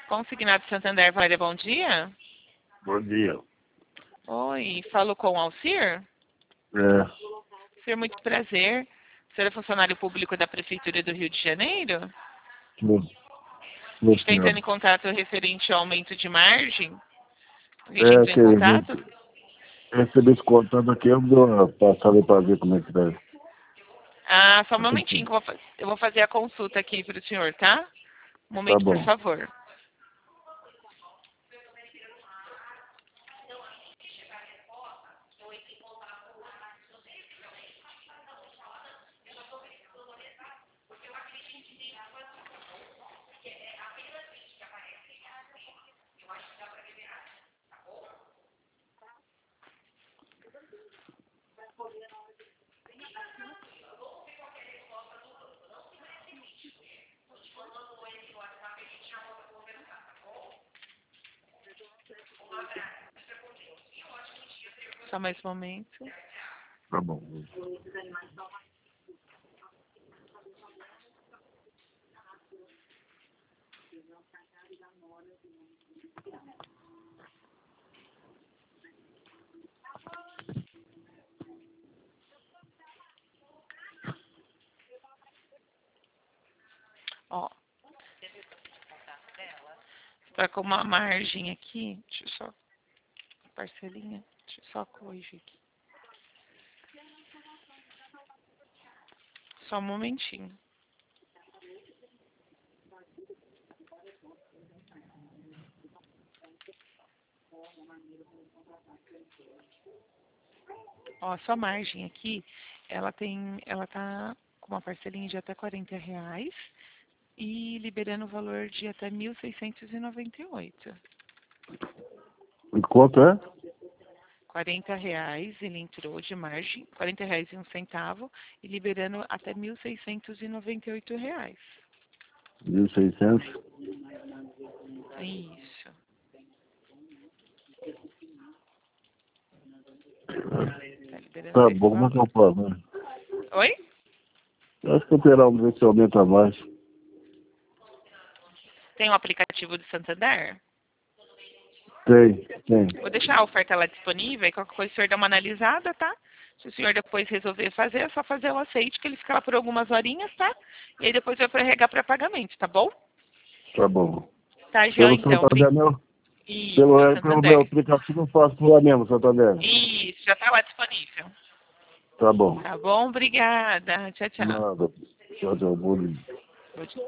Consignado Santander, Valéria, bom dia. Bom dia. Oi, falo com o Alcir? Alcir, muito prazer. O senhor é funcionário público da Prefeitura do Rio de Janeiro? Sim. A gente está entrando em contato referente ao aumento de margem. A gente entrou Que em contato? recebi esse contato aqui, eu dou uma passada para ver como é que tá. Ah, só um momentinho que eu vou fazer a consulta aqui para o senhor, tá? Um momento, por bom. favor. Só mais um momento. Tá bom. Ó, está com uma margem aqui. Deixa eu só... Parcelinha. Deixa eu só corrigir aqui. Só um momentinho. Ó, a sua margem aqui, ela tá com uma parcelinha de até R$ 40 e liberando o valor de até 1.698. E quanto é? R$ 40 ele entrou de margem, R$ 40,01 e liberando até R$ 1.698. 1.600. Isso. Tá liberando Tá esse bom, mas valor. não pode, né? Oi? Acho que eu terá um ver se aumenta mais. Tem o aplicativo do Santander? Tem. Vou deixar a oferta lá disponível e qualquer coisa o senhor dá uma analisada, tá? Se o senhor depois resolver fazer, é só fazer o aceite, que ele fica lá por algumas horinhas, tá? E aí depois vai prorrogar para pagamento, tá bom? Tá bom. Tá, João, Pelo então. Santander mesmo? Isso, Pelo meu Santander. aplicativo eu faço por lá mesmo, Santander. Isso, já tá lá disponível. Tá bom. Tá bom? Obrigada. Tchau, tchau. Nada. Tchau, bom dia. Bom dia.